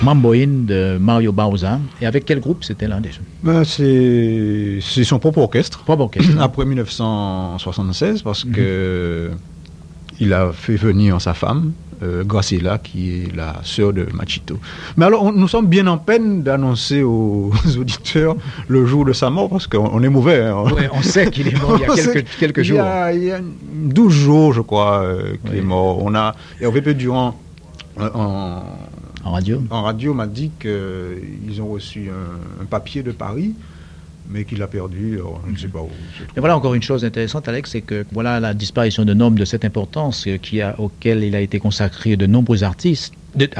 Mamboïne de Mario Bauza. Et avec quel groupe c'était là déjà? C'est son propre orchestre. Propre orchestre. Après 1976, parce que il a fait venir sa femme, Graciela, qui est la sœur de Machito. Mais alors, nous sommes bien en peine d'annoncer aux auditeurs le jour de sa mort, parce qu'on est mauvais. Hein. Oui, on sait qu'il est mort il y a quelques jours. Il y a 12 jours, je crois, qu'il est mort. Hervé Pédurand, en radio, m'a dit qu'ils ont reçu un papier de Paris, mais qu'il a perdu, je ne sais pas où. Et voilà encore une chose intéressante, Alex, c'est que voilà la disparition d'un homme de cette importance auquel il a été consacré de nombreux articles,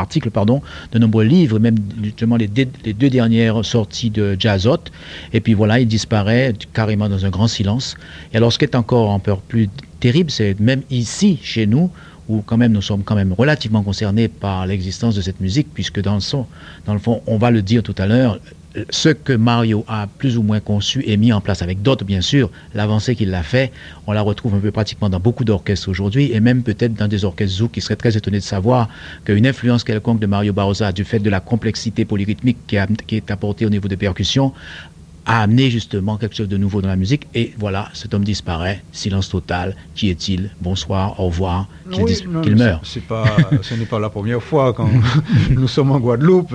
de nombreux livres, même justement les deux dernières sorties de Jazzot. Et puis voilà, il disparaît carrément dans un grand silence. Et alors, ce qui est encore un peu plus terrible, c'est même ici, chez nous, où quand même nous sommes quand même relativement concernés par l'existence de cette musique, puisque dans le fond, on va le dire tout à l'heure, ce que Mario a plus ou moins conçu et mis en place avec d'autres, bien sûr, l'avancée qu'il a fait, on la retrouve un peu pratiquement dans beaucoup d'orchestres aujourd'hui, et même peut-être dans des orchestres zouk qui seraient très étonnés de savoir qu'une influence quelconque de Mario Bauza, du fait de la complexité polyrythmique qui est apportée au niveau des percussions, a amené justement quelque chose de nouveau dans la musique. Et voilà, cet homme disparaît, silence total. Qui est-il? Bonsoir, au revoir, qu'il meurt. Ce n'est pas la première fois quand nous sommes en Guadeloupe.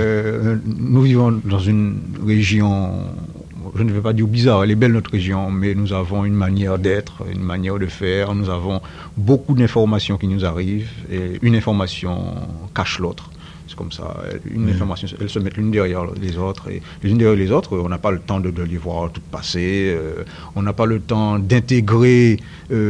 Nous vivons dans une région, je ne vais pas dire bizarre, elle est belle notre région, mais nous avons une manière d'être, une manière de faire. Nous avons beaucoup d'informations qui nous arrivent et une information cache l'autre. C'est comme ça, une information, elles se mettent l'une derrière les autres, et les unes derrière les autres, on n'a pas le temps de les voir toutes passer, on n'a pas le temps d'intégrer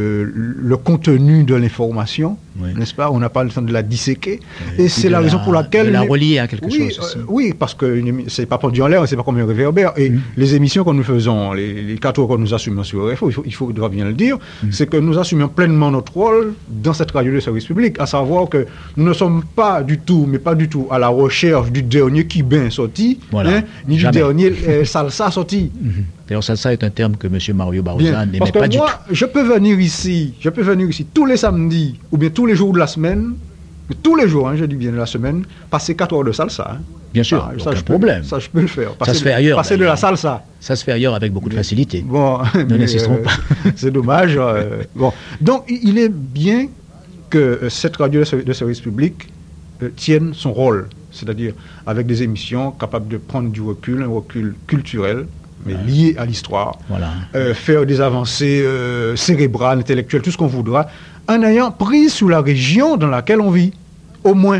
le contenu de l'information, n'est-ce pas? On n'a pas le temps de la disséquer, et c'est la raison pour laquelle... De la relier à quelque chose aussi. Oui, parce que c'est pas pendu en l'air, c'est pas comme un réverbère, et les émissions que nous faisons, les 4 heures que nous assumons sur RFO, il faudra bien le dire, c'est que nous assumons pleinement notre rôle dans cette radio de service public, à savoir que nous ne sommes pas du tout, mais pas du tout à la recherche du dernier kibin sorti, ni du dernier salsa sorti. D'ailleurs, salsa est un terme que M. Mario Bauza n'aimait pas du tout. Je peux venir ici tous les samedis, ou bien tous les jours de la semaine, tous les jours, je dis bien de la semaine, passer 4 heures de salsa. Bien sûr, aucun problème. Ça, je peux le faire. Ça se fait ailleurs. Passer de la salsa. Ça se fait ailleurs avec beaucoup de facilité. Bon, nous n'insisterons pas. C'est dommage. Bon. Donc, il est bien que cette radio de service public tienne son rôle, c'est-à-dire avec des émissions capables de prendre du recul, un recul culturel, mais lié à l'histoire, faire des avancées cérébrales, intellectuelles, tout ce qu'on voudra, en ayant prise sur la région dans laquelle on vit, au moins.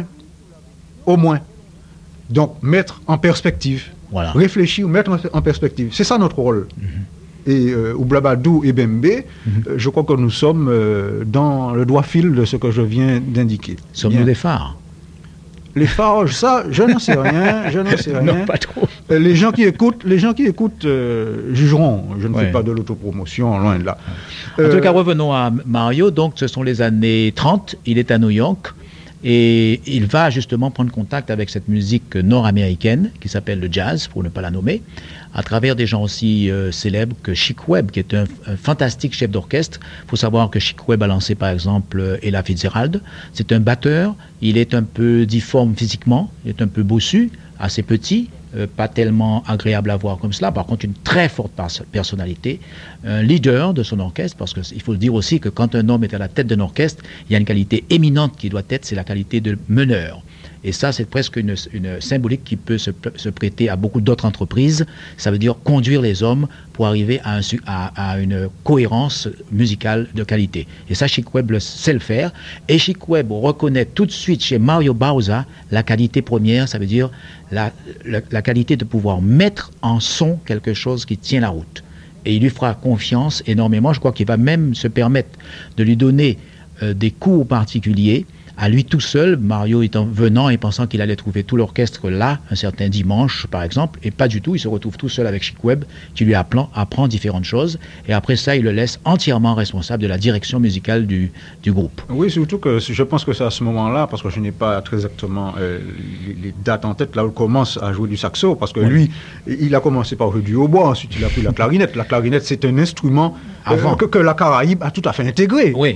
Donc, mettre en perspective, réfléchir, mettre en perspective, c'est ça notre rôle. Et Oublabadou et Bembe, je crois que nous sommes dans le droit fil de ce que je viens d'indiquer. Sommes-nous des phares? Les phares, ça, je n'en sais rien. Non, pas trop. Les gens qui écoutent jugeront. Je ne fais pas de l'autopromotion, loin de là. En tout cas, revenons à Mario. Donc, ce sont les années 30. Il est à New York. Et il va justement prendre contact avec cette musique nord-américaine qui s'appelle le jazz, pour ne pas la nommer, à travers des gens aussi célèbres que Chick Webb, qui est un fantastique chef d'orchestre. Il faut savoir que Chick Webb a lancé par exemple Ella Fitzgerald. C'est un batteur, il est un peu difforme physiquement, il est un peu bossu, assez petit, pas tellement agréable à voir comme cela, par contre une très forte personnalité, un leader de son orchestre, parce qu'il faut dire aussi que quand un homme est à la tête d'un orchestre, il y a une qualité éminente qui doit être, c'est la qualité de meneur. Et ça, c'est presque une symbolique qui peut se prêter à beaucoup d'autres entreprises. Ça veut dire conduire les hommes pour arriver à une cohérence musicale de qualité. Et ça, Chick Webb sait le faire. Et Chick Webb reconnaît tout de suite chez Mario Bauza la qualité première, ça veut dire la qualité de pouvoir mettre en son quelque chose qui tient la route. Et il lui fera confiance énormément. Je crois qu'il va même se permettre de lui donner des cours particuliers à lui tout seul, Mario venant et pensant qu'il allait trouver tout l'orchestre là, un certain dimanche par exemple, et pas du tout, il se retrouve tout seul avec Chick Webb, qui lui apprend différentes choses, et après ça, il le laisse entièrement responsable de la direction musicale du groupe. Oui, surtout que je pense que c'est à ce moment-là, parce que je n'ai pas très exactement les dates en tête, là où il commence à jouer du saxo, parce que lui, il a commencé par jouer du hautbois, ensuite il a pris la clarinette. La clarinette, c'est un instrument que la Caraïbe a tout à fait intégré. Oui.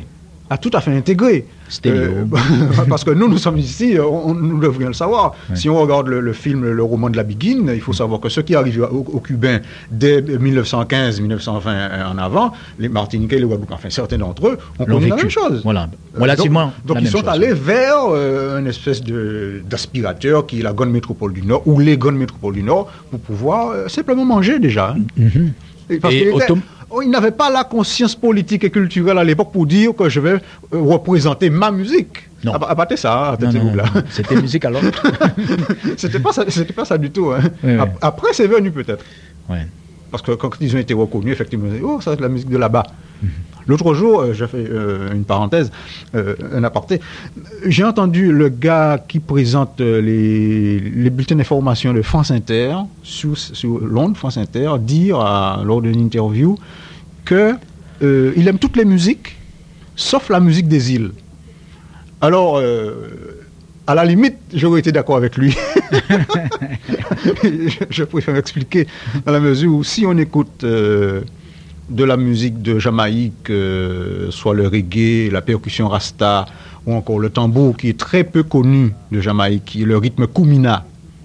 a tout à fait intégré. Parce que nous sommes ici, nous devrions le savoir. Ouais. Si on regarde le film, le roman de la Begin, il faut savoir que ce qui arrive aux Cubains dès 1915-1920 en avant, les Martiniquais, les Guadeloupéens, enfin certains d'entre eux, ont connu la même chose. Voilà, relativement. Donc ils sont allés vers une espèce d'aspirateur qui est la Grande Métropole du Nord, ou les Grandes Métropoles du Nord, pour pouvoir simplement manger déjà. Parce ils n'avaient pas la conscience politique et culturelle à l'époque pour dire que je vais représenter ma musique. Non. Abattez ça, non. C'était musique alors. C'était pas ça du tout. Hein. Oui. Après, c'est venu peut-être. Ouais. Parce que quand ils ont été reconnus, effectivement, ils ont dit, ça c'est la musique de là-bas. L'autre jour, j'ai fait une parenthèse, un aparté. J'ai entendu le gars qui présente les bulletins d'information de France Inter, sur l'onde France Inter, dire lors d'une interview qu'il aime toutes les musiques, sauf la musique des îles. Alors, à la limite, j'aurais été d'accord avec lui. Je préfère expliquer dans la mesure où si on écoute de la musique de Jamaïque, soit le reggae, la percussion rasta, ou encore le tambour qui est très peu connu de Jamaïque, qui est le rythme Kumina.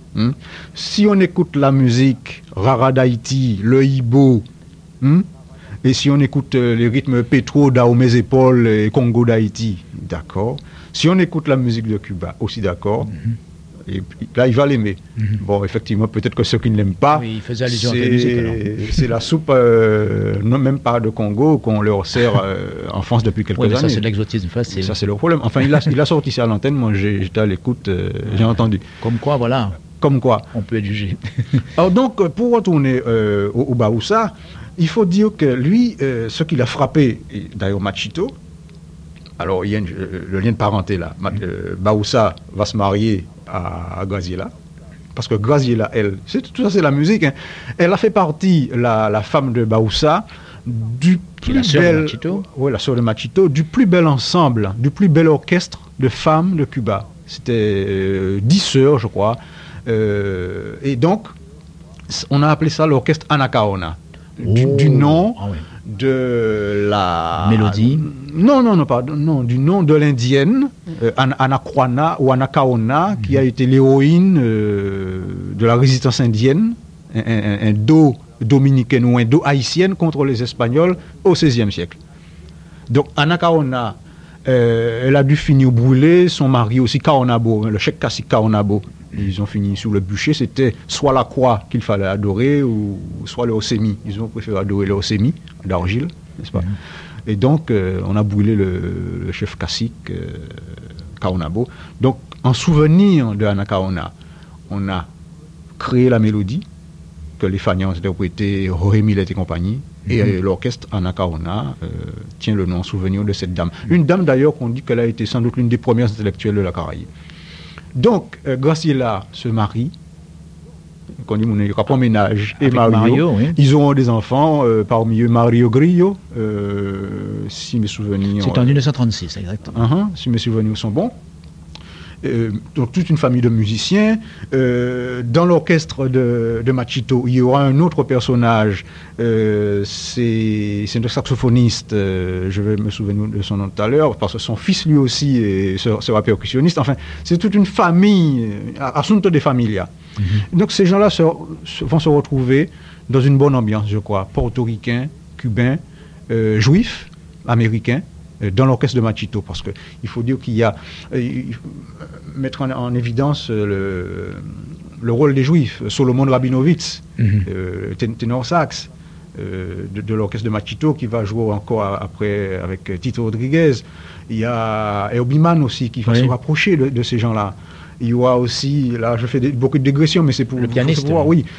Si on écoute la musique Rara d'Haïti, le Ibo, et si on écoute les rythmes Petro, Dahomey Paul et Congo d'Haïti, d'accord. Si on écoute la musique de Cuba, aussi d'accord. Et là, il va l'aimer. Bon, effectivement, peut-être que ceux qui ne l'aiment pas, oui, il faisait allusion à la musique, c'est la soupe, non même pas de Congo, qu'on leur sert en France depuis quelques années. Ça, c'est de l'exotisme facile. Ça, c'est le problème. Enfin, il a sorti ça à l'antenne, moi j'étais à l'écoute, j'ai entendu. Comme quoi, voilà. Comme quoi. On peut être jugé. Alors donc, pour retourner au Baoussa, il faut dire que lui, ce qui l'a frappé, d'ailleurs Machito, alors il y a le lien de parenté là, Baoussa va se marier à Graziella, parce que Graziella, elle, tout ça c'est la musique, hein. Elle a fait partie, la femme de Baoussa, du plus bel, la sœur de Machito, du plus bel ensemble, du plus bel orchestre de femmes de Cuba. C'était 10 sœurs, je crois, et donc on a appelé ça l'orchestre Anacaona, du nom de la mélodie. Non, du nom de l'indienne Anaquana ou Anacaona, qui a été l'héroïne de la résistance indienne, indo-dominicaine ou indo-haïtienne contre les Espagnols au XVIe siècle. Donc Anacaona, elle a dû finir brûlée, son mari aussi Kaonabo, le cheikh Kassi Kaonabo. Ils ont fini sous le bûcher, c'était soit la croix qu'il fallait adorer, ou soit le Osemi. Ils ont préféré adorer le Osemi d'argile, n'est-ce pas? Et donc, on a brûlé le chef cacique Kaonabo. Donc, en souvenir de Anacaona, on a créé la mélodie que les Fagnan ont interprété, Jorge Millet et compagnie, et l'orchestre Anacaona tient le nom en souvenir de cette dame. Une dame d'ailleurs qu'on dit qu'elle a été sans doute l'une des premières intellectuelles de la Caraïbe. Donc, Graciela se marie, qu'on dit mon rapport ménage, et Mario. Oui. Ils auront des enfants, parmi eux Mario Grillo, si mes souvenirs... C'est en 1936, exactement. Si mes souvenirs sont bons. Donc toute une famille de musiciens. Dans l'orchestre de Machito, il y aura un autre personnage, c'est un saxophoniste, je vais me souvenir de son nom tout à l'heure, parce que son fils lui aussi sera percussionniste. Enfin, c'est toute une famille, assunto de familia. Donc ces gens-là vont se retrouver dans une bonne ambiance, je crois, portoricains, cubains, juifs, américains, dans l'orchestre de Machito, parce qu'il faut dire qu'il y a... mettre en évidence le rôle des Juifs. Solomon Rabinovitz, ténor sax de l'orchestre de Machito, qui va jouer encore après avec Tito Rodriguez. Il y a Herbie aussi qui va se rapprocher de ces gens-là. Il y aura aussi, là je fais beaucoup de digressions, mais c'est pour le pianiste,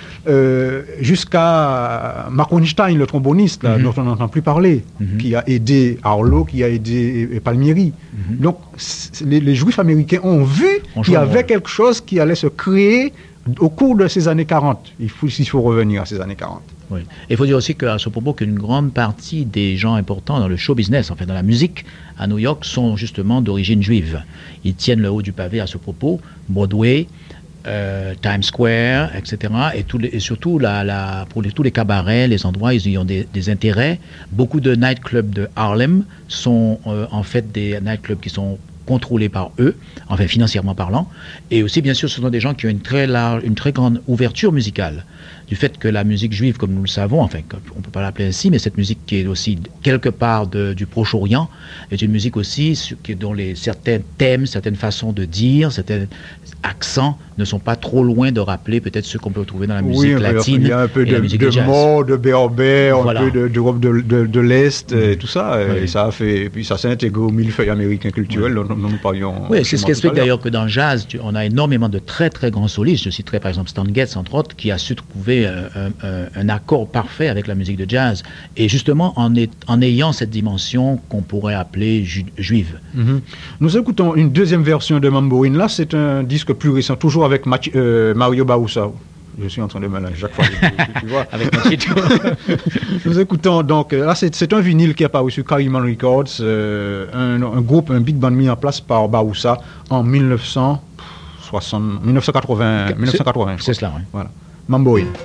jusqu'à Mark Weinstein, le tromboniste, là, dont on n'entend plus parler, qui a aidé Arlo, qui a aidé Palmieri. Donc les Juifs américains ont vu qu'il y avait quelque chose qui allait se créer au cours de ces années 40. Il faut revenir à ces années 40. Oui. Et il faut dire aussi qu'à ce propos qu'une grande partie des gens importants dans le show business, en fait dans la musique à New York, sont justement d'origine juive. Ils tiennent le haut du pavé à ce propos. Broadway, Times Square, etc. Et surtout, tous les cabarets, les endroits, ils y ont des intérêts. Beaucoup de nightclubs de Harlem sont en fait des nightclubs qui sont contrôlés par eux, enfin financièrement parlant. Et aussi, bien sûr, ce sont des gens qui ont une très grande ouverture musicale. Du fait que la musique juive, comme nous le savons, enfin, on ne peut pas l'appeler ainsi, mais cette musique qui est aussi quelque part du Proche-Orient, est une musique aussi dont certains thèmes, certaines façons de dire, certains accents ne sont pas trop loin de rappeler peut-être ceux qu'on peut trouver dans la musique latine. Il y a un peu de mots, de berbère, voilà. Un peu d'Europe de l'Est, et tout ça. Oui. Et ça s'est intégré au millefeuille américain culturel dont nous parlions. Oui, c'est ce qui explique d'ailleurs que dans le jazz, on a énormément de très très grands solistes. Je citerai par exemple Stan Getz, entre autres, qui a su trouver un accord parfait avec la musique de jazz. Et justement, en ayant cette dimension qu'on pourrait appeler juive. Mm-hmm. Nous écoutons une deuxième version de Mambo In. Là, c'est un disque plus récent, toujours avec Mario Baoussa. Je suis en train de mélanger chaque fois. Tu vois. Avec Machito. Nous écoutons donc, là c'est un vinyle qui est paru sur Caïman Records, un groupe, un big band mis en place par Baoussa en 1980. C'est cela, oui. Voilà. Mambo In.